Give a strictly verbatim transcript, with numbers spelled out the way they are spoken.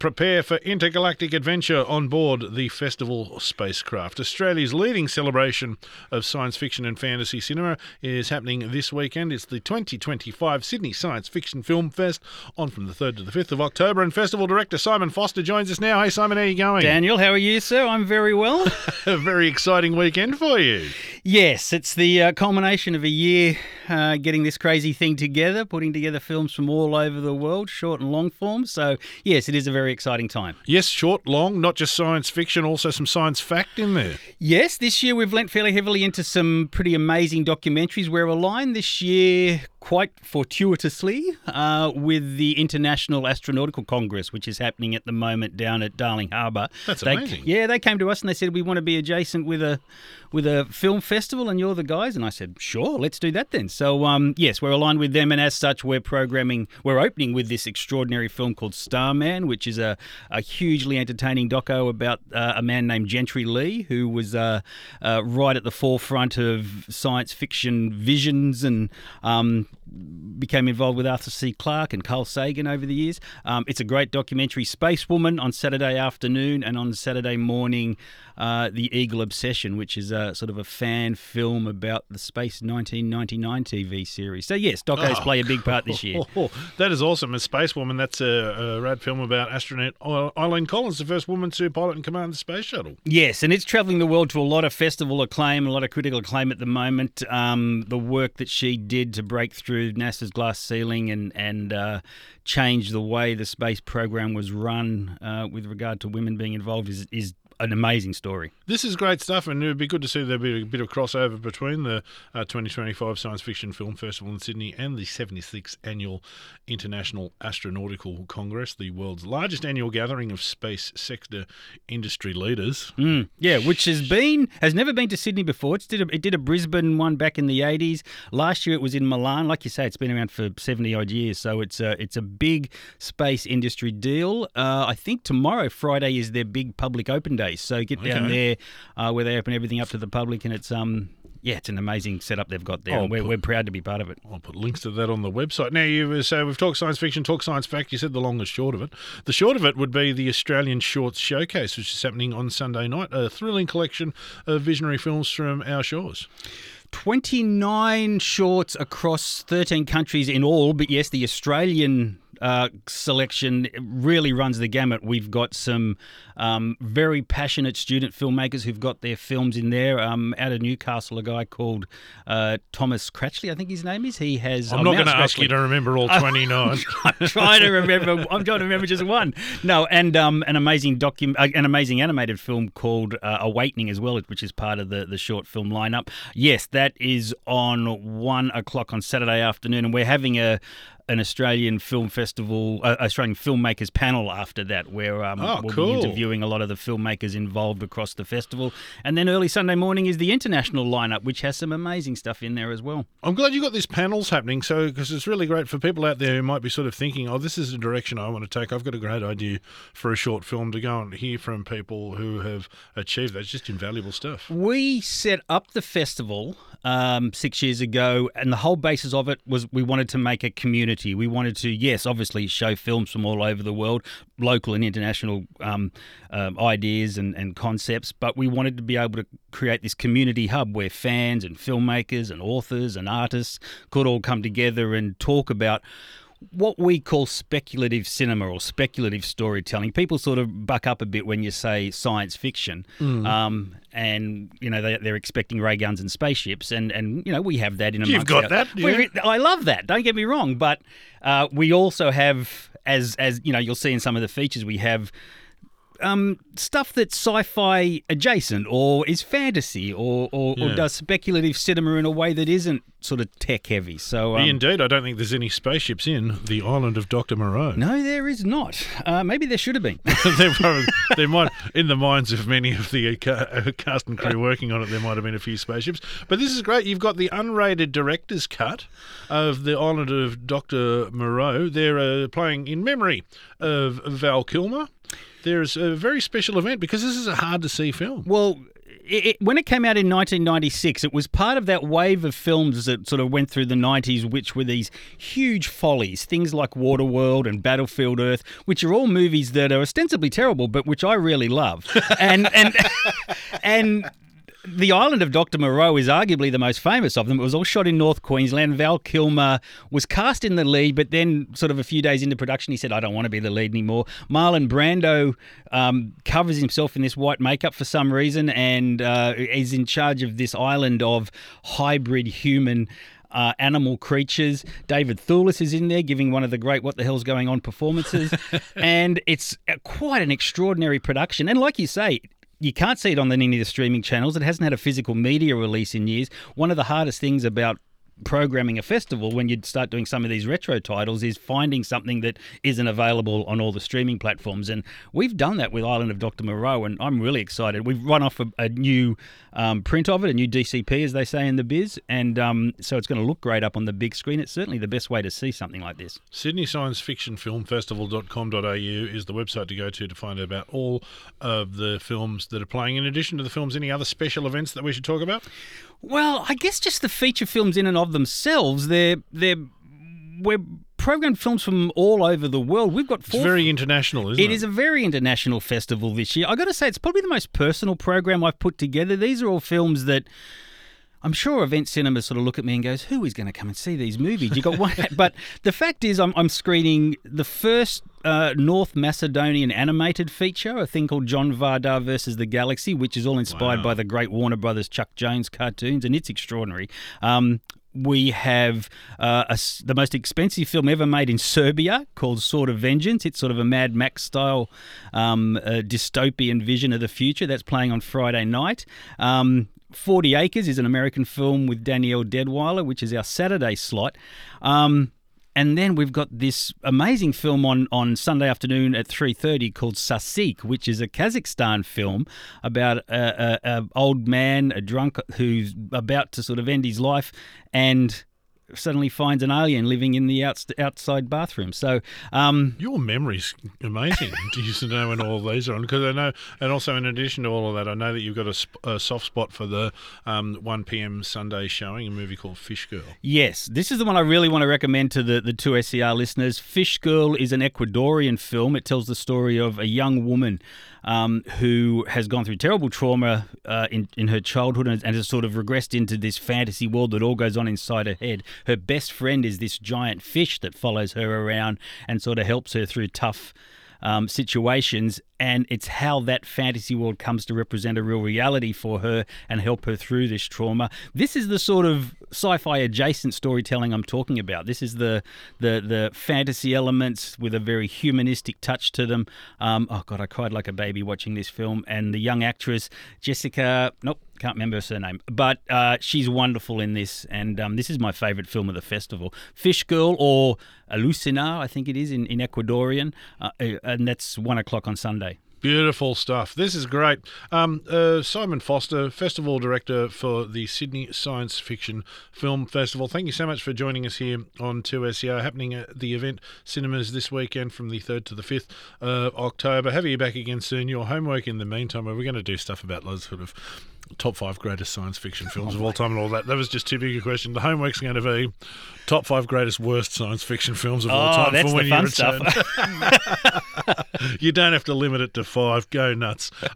Prepare for intergalactic adventure on board the Festival spacecraft. Australia's leading celebration of science fiction and fantasy cinema is happening this weekend. It's the twenty twenty-five Sydney Science Fiction Film Fest, on from the third to the fifth of October. And Festival Director Simon Foster joins us now. Hey Simon, how are you going? Daniel, how are you, sir? I'm very well. A very exciting weekend for you. Yes, it's the uh, culmination of a year uh, getting this crazy thing together, putting together films from all over the world, short and long form. So, yes, it is a very exciting time. Yes, short, long, not just science fiction, also some science fact in there. Yes, this year we've lent fairly heavily into some pretty amazing documentaries. We're aligned this year quite fortuitously uh, with the International Astronautical Congress, which is happening at the moment down at Darling Harbour. That's they, amazing. Yeah, they came to us and they said, we want to be adjacent with a with a film festival and you're the guys. And I said, sure, let's do that then. So, um, yes, we're aligned with them, and as such, we're programming, we're opening with this extraordinary film called Starman, which is a, a hugely entertaining doco about uh, a man named Gentry Lee, who was uh, uh, right at the forefront of science fiction visions and um, became involved with Arthur C. Clarke and Carl Sagan over the years. Um, it's a great documentary. Spacewoman on Saturday afternoon, and on Saturday morning, uh, The Eagle Obsession, which is a sort of a fan film about the Space nineteen ninety-nine T V series. So yes, docos Oh, play a big part this year. Oh, that is awesome. A Spacewoman, that's a, a rad film about astronaut Eileen Collins, the first woman to pilot and command the space shuttle. Yes, and it's travelling the world to a lot of festival acclaim, a lot of critical acclaim at the moment. Um, the work that she did to break through NASA's glass ceiling and, and uh, change the way the space program was run uh, with regard to women being involved is is an amazing story. This is great stuff, and it would be good to see there be a bit of crossover between the uh, twenty twenty-five Science Fiction Film Festival in Sydney and the seventy-sixth Annual International Astronautical Congress, the world's largest annual gathering of space sector industry leaders. Mm, yeah, which has been has never been to Sydney before. It's did a, it did a Brisbane one back in the eighties. Last year it was in Milan. Like you say, it's been around for seventy odd years, so it's a it's a big space industry deal. Uh, I think tomorrow, Friday, is their big public open day. So get down Okay. there uh, where they open everything up to the public, and it's um yeah, it's an amazing setup they've got there, Oh, and we're, put- we're proud to be part of it. I'll put links to that on the website. Now, you so we've talked science fiction, talked science fact. You said the long and short of it. The short of it would be the Australian Shorts Showcase, which is happening on Sunday night. A thrilling collection of visionary films from our shores. twenty-nine shorts across thirteen countries in all, but yes, the Australian uh, selection really runs the gamut. We've got some um, very passionate student filmmakers who've got their films in there. Um, out of Newcastle, a guy called uh, Thomas Cratchley, I think his name is. He has. I'm oh, not Mouse going to ask Cratchley. you to remember all twenty-nine. I'm trying to remember. I'm trying to remember just one. No, and um, an amazing docu- uh, an amazing animated film called uh, Awakening as well, which is part of the, the short film lineup. Yes, that is on one o'clock on Saturday afternoon, and we're having a an Australian Film Festival, uh, Australian filmmakers panel after that, where um, Oh, we'll cool. be interviewing a lot of the filmmakers involved across the festival. And then early Sunday morning is the international lineup, which has some amazing stuff in there as well. I'm glad you got these panels happening, so because it's really great for people out there who might be sort of thinking, oh, this is a direction I want to take. I've got a great idea for a short film, to go and hear from people who have achieved that. It's just invaluable stuff. We set up the festival um, six years ago, and the whole basis of it was we wanted to make a community. We wanted to, yes, obviously show films from all over the world, local and international um, um, ideas and, and concepts, but we wanted to be able to create this community hub where fans and filmmakers and authors and artists could all come together and talk about what we call speculative cinema or speculative storytelling. People sort of buck up a bit when you say science fiction, mm. um, and you know they, they're expecting ray guns and spaceships, and, and you know we have that in. You've got our, that. Yeah. we, I love that. Don't get me wrong, but uh, we also have, as as you know, you'll see in some of the features, we have. Um, stuff that's sci-fi adjacent or is fantasy or, or, Yeah. or does speculative cinema in a way that isn't sort of tech heavy. So um, Indeed, I don't think there's any spaceships in the island of Doctor Moreau. no, there is not. Uh, maybe there should have been. there, probably, there might, in the minds of many of the uh, cast and crew working on it, there might have been a few spaceships. But this is great. You've got the unrated director's cut of the island of Doctor Moreau. They're uh, playing in memory of Val Kilmer. There's a very special event because this is a hard-to-see film. Well, it, it, when it came out in nineteen ninety-six, it was part of that wave of films that sort of went through the nineties, which were these huge follies, things like Waterworld and Battlefield Earth, which are all movies that are ostensibly terrible, but which I really love. and and and. The Island of Doctor Moreau is arguably the most famous of them. It was all shot in North Queensland. Val Kilmer was cast in the lead, but then sort of a few days into production, he said, I don't want to be the lead anymore. Marlon Brando um, covers himself in this white makeup for some reason and uh, is in charge of this island of hybrid human Uh, animal creatures. David Thewlis is in there giving one of the great what the hell's going on performances. And it's quite an extraordinary production. And like you say, you can't see it on any of the streaming channels. It hasn't had a physical media release in years. One of the hardest things about programming a festival when you start doing some of these retro titles is finding something that isn't available on all the streaming platforms. And we've done that with Island of Doctor Moreau, and I'm really excited. We've run off a, a new um, print of it, a new D C P, as they say in the biz, and um, so it's going to look great up on the big screen. It's certainly the best way to see something like this. Sydney Science Fiction Film Festival dot com dot a u is the website to go to to find out about all of the films that are playing. In addition to the films, any other special events that we should talk about? Well, I guess just the feature films in and of themselves. They're they're we're programmed films from all over the world. We've got four. It's very international, isn't it? It is a very international festival this year. I got to say, it's probably the most personal program I've put together. These are all films that I'm sure Event Cinema sort of look at me and goes, who is going to come and see these movies? You got one, but the fact is, I'm, I'm screening the first uh, North Macedonian animated feature, a thing called John Vardar versus the Galaxy, which is all inspired Wow. by the great Warner Brothers Chuck Jones cartoons, and it's extraordinary. Um, we have uh, a, the most expensive film ever made in Serbia called Sword of Vengeance. It's sort of a Mad Max style um, uh, dystopian vision of the future. That's playing on Friday night. Um, forty Acres is an American film with Danielle Deadwyler, which is our Saturday slot. Um, and then we've got this amazing film on, on Sunday afternoon at three thirty called Sasik, which is a Kazakhstan film about a, a, a old man, a drunk who's about to sort of end his life and suddenly finds an alien living in the outs- outside bathroom. So, um, Your memory's amazing. Do you know when all these are on? Because I know, and also in addition to all of that, I know that you've got a, sp- a soft spot for the um, one p.m. Sunday showing, a movie called Fish Girl. yes, this is the one I really want to recommend to the, the two S C R listeners. Fish Girl is an Ecuadorian film. It tells the story of a young woman um, who has gone through terrible trauma uh, in, in her childhood and, and has sort of regressed into this fantasy world that all goes on inside her head. Her best friend is this giant fish that follows her around and sort of helps her through tough um, situations. And it's how that fantasy world comes to represent a real reality for her and help her through this trauma. This is the sort of sci-fi adjacent storytelling I'm talking about. This is the the the fantasy elements with a very humanistic touch to them. Um, oh God, I cried like a baby watching this film. And the young actress Jessica, nope, can't remember her surname, but uh, she's wonderful in this. And um, this is my favourite film of the festival. Fish Girl, or Alucina, I think it is in, in Ecuadorian, uh, and that's one o'clock on Sunday. Beautiful stuff. This is great. Um, uh, Simon Foster, Festival Director for the Sydney Science Fiction Film Festival. Thank you so much for joining us here on two S E R, happening at the Event Cinemas this weekend from the third to the fifth of October. Have you back again soon. Your homework in the meantime, where we're going to do stuff about those sort of top five greatest science fiction films of all time and all that. That was just too big a question. The homework's going to be top five greatest worst science fiction films of all Oh, time that's for when the fun you return. stuff. You don't have to limit it to five. Go nuts.